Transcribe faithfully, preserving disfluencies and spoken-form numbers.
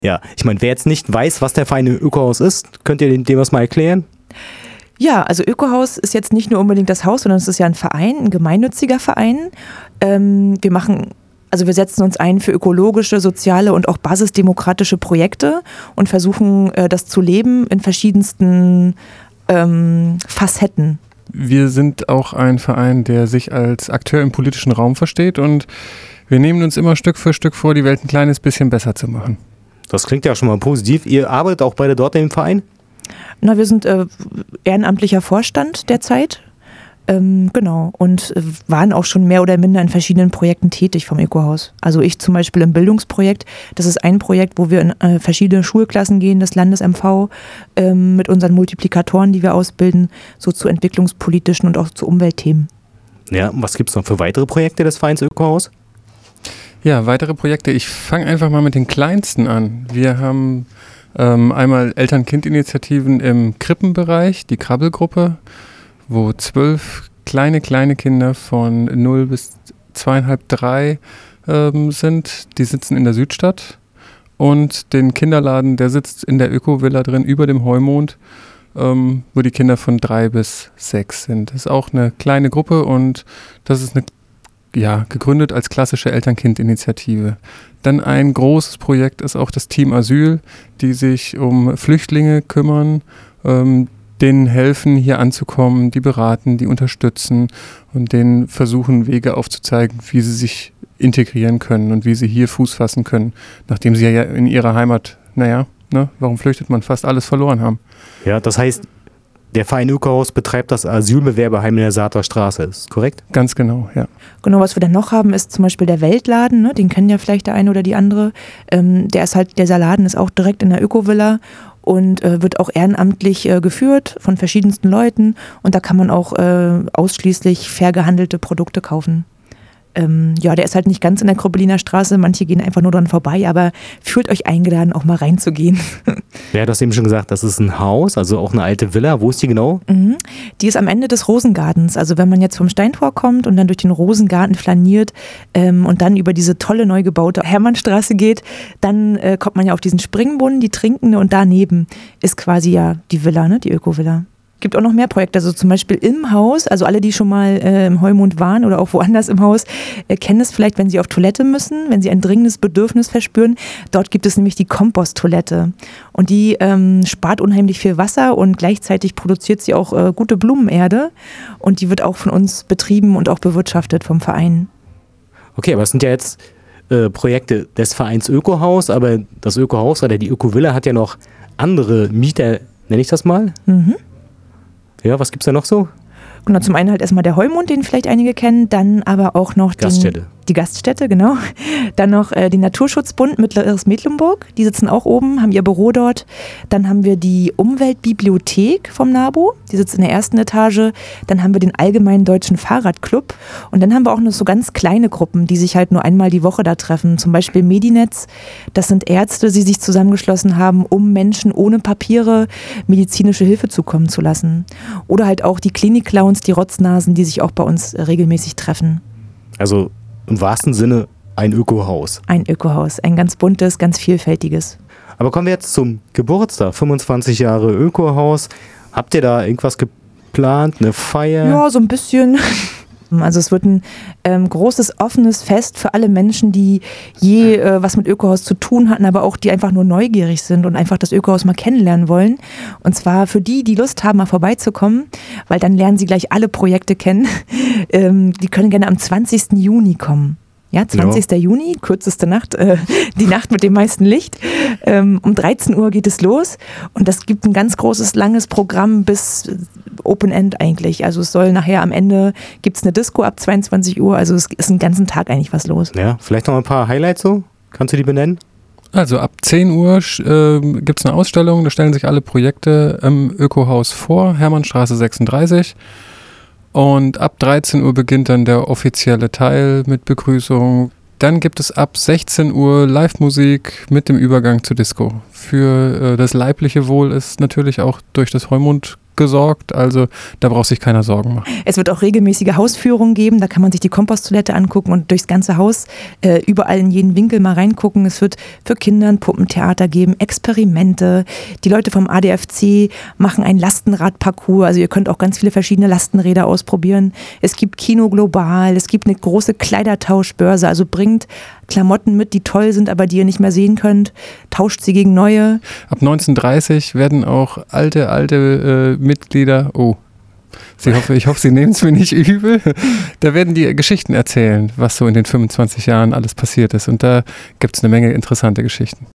Ja, ich meine, wer jetzt nicht weiß, was der Verein Ökohaus ist, könnt ihr dem, dem was mal erklären? Ja, also Ökohaus ist jetzt nicht nur unbedingt das Haus, sondern es ist ja ein Verein, ein gemeinnütziger Verein. Ähm, wir machen, also wir setzen uns ein für ökologische, soziale und auch basisdemokratische Projekte und versuchen, äh, das zu leben in verschiedensten ähm, Facetten. Wir sind auch ein Verein, der sich als Akteur im politischen Raum versteht und wir nehmen uns immer Stück für Stück vor, die Welt ein kleines bisschen besser zu machen. Das klingt ja schon mal positiv. Ihr arbeitet auch beide dort im Verein? Na, wir sind äh, ehrenamtlicher Vorstand derzeit, ähm, genau, und äh, waren auch schon mehr oder minder in verschiedenen Projekten tätig vom Ökohaus. Also ich zum Beispiel im Bildungsprojekt, das ist ein Projekt, wo wir in äh, verschiedene Schulklassen gehen, das Landes-M V, ähm, mit unseren Multiplikatoren, die wir ausbilden, so zu entwicklungspolitischen und auch zu Umweltthemen. Ja, und was gibt es noch für weitere Projekte des Vereins Ökohaus? Ja, weitere Projekte. Ich fange einfach mal mit den kleinsten an. Wir haben ähm, einmal Eltern-Kind-Initiativen im Krippenbereich, die Krabbelgruppe, wo zwölf kleine, kleine Kinder von null bis zweieinhalb, drei ähm, sind. Die sitzen in der Südstadt. Und den Kinderladen, der sitzt in der Öko-Villa drin, über dem Heumond, ähm, wo die Kinder von drei bis sechs sind. Das ist auch eine kleine Gruppe und das ist eine Ja, gegründet als klassische Eltern-Kind-Initiative. Dann ein großes Projekt ist auch das Team Asyl, die sich um Flüchtlinge kümmern, ähm, denen helfen, hier anzukommen, die beraten, die unterstützen und denen versuchen, Wege aufzuzeigen, wie sie sich integrieren können und wie sie hier Fuß fassen können, nachdem sie ja in ihrer Heimat, naja, ne, warum flüchtet man, fast alles verloren haben. Ja, das heißt, der Verein Ökohaus betreibt das Asylbewerberheim in der Saather Straße, ist korrekt? Ganz genau, ja. Genau, was wir dann noch haben, ist zum Beispiel der Weltladen, ne? Den kennen ja vielleicht der eine oder die andere. Ähm, der ist halt, dieser Laden ist auch direkt in der Öko-Villa und äh, wird auch ehrenamtlich äh, geführt von verschiedensten Leuten und da kann man auch äh, ausschließlich fair gehandelte Produkte kaufen. Ähm, ja, der ist halt nicht ganz in der Kroppeliner Straße, manche gehen einfach nur dran vorbei, aber fühlt euch eingeladen, auch mal reinzugehen. Ja, du hast eben schon gesagt, das ist ein Haus, also auch eine alte Villa. Wo ist die genau? Mhm. Die ist am Ende des Rosengartens. Also wenn man jetzt vom Steintor kommt und dann durch den Rosengarten flaniert ähm, und dann über diese tolle neu gebaute Hermannstraße geht, dann äh, kommt man ja auf diesen Springbrunnen, die Trinkende und daneben ist quasi ja die Villa, ne, die Öko-Villa. Gibt auch noch mehr Projekte, also zum Beispiel im Haus, also alle, die schon mal äh, im Heumond waren oder auch woanders im Haus, äh, kennen es vielleicht, wenn sie auf Toilette müssen, wenn sie ein dringendes Bedürfnis verspüren. Dort gibt es nämlich die Komposttoilette und die ähm, spart unheimlich viel Wasser und gleichzeitig produziert sie auch äh, gute Blumenerde und die wird auch von uns betrieben und auch bewirtschaftet vom Verein. Okay, aber es sind ja jetzt äh, Projekte des Vereins Ökohaus, aber das Ökohaus oder die Öko-Villa hat ja noch andere Mieter, nenne ich das mal? Mhm. Ja, was gibt's da noch so? Genau, zum einen halt erstmal der Heumond, den vielleicht einige kennen, dann aber auch noch den, Gaststätte. die Gaststätte, genau. Dann noch äh, den Naturschutzbund Mittleres Mecklenburg, die sitzen auch oben, haben ihr Büro dort. Dann haben wir die Umweltbibliothek vom NABU, die sitzt in der ersten Etage. Dann haben wir den Allgemeinen Deutschen Fahrradclub und dann haben wir auch noch so ganz kleine Gruppen, die sich halt nur einmal die Woche da treffen. Zum Beispiel Medinetz, das sind Ärzte, die sich zusammengeschlossen haben, um Menschen ohne Papiere medizinische Hilfe zukommen zu lassen. Oder halt auch die Klinik-Clowns, die Rotznasen, die sich auch bei uns regelmäßig treffen. Also im wahrsten Sinne ein Ökohaus. Ein Ökohaus, ein ganz buntes, ganz vielfältiges. Aber kommen wir jetzt zum Geburtstag, fünfundzwanzig Jahre Ökohaus. Habt ihr da irgendwas geplant, eine Feier? Ja, so ein bisschen. Also es wird ein ähm, großes, offenes Fest für alle Menschen, die je äh, was mit Ökohaus zu tun hatten, aber auch die einfach nur neugierig sind und einfach das Ökohaus mal kennenlernen wollen. Und zwar für die, die Lust haben, mal vorbeizukommen, weil dann lernen sie gleich alle Projekte kennen. Ähm, die können gerne am zwanzigsten Juni kommen. Ja, zwanzigsten Ja. Juni, kürzeste Nacht, äh, die Nacht mit dem meisten Licht. Ähm, um dreizehn Uhr geht es los und das gibt ein ganz großes, langes Programm bis Open End eigentlich. Also es soll nachher am Ende, gibt es eine Disco ab zweiundzwanzig Uhr, also es ist den ganzen Tag eigentlich was los. Ja, vielleicht noch ein paar Highlights so? Kannst du die benennen? Also ab zehn Uhr äh, gibt es eine Ausstellung, da stellen sich alle Projekte im Ökohaus vor, Hermannstraße sechsunddreißig. Und ab dreizehn Uhr beginnt dann der offizielle Teil mit Begrüßung. Dann gibt es ab sechzehn Uhr Live-Musik mit dem Übergang zur Disco. Für äh, das leibliche Wohl ist natürlich auch durch das Heumond ausgesorgt, also da braucht sich keiner Sorgen machen. Es wird auch regelmäßige Hausführungen geben, da kann man sich die Komposttoilette angucken und durchs ganze Haus äh, überall in jeden Winkel mal reingucken. Es wird für Kinder ein Puppentheater geben, Experimente. Die Leute vom A D F C machen ein Lastenradparcours, also ihr könnt auch ganz viele verschiedene Lastenräder ausprobieren. Es gibt Kino Global, es gibt eine große Kleidertauschbörse, also bringt Klamotten mit, die toll sind, aber die ihr nicht mehr sehen könnt, tauscht sie gegen neue. Ab neunzehn Uhr dreißig werden auch alte, alte äh, Mitglieder, oh, Sie hoffe, ich hoffe, Sie nehmen es mir nicht übel, da werden die Geschichten erzählen, was so in den fünfundzwanzig Jahren alles passiert ist und da gibt es eine Menge interessante Geschichten.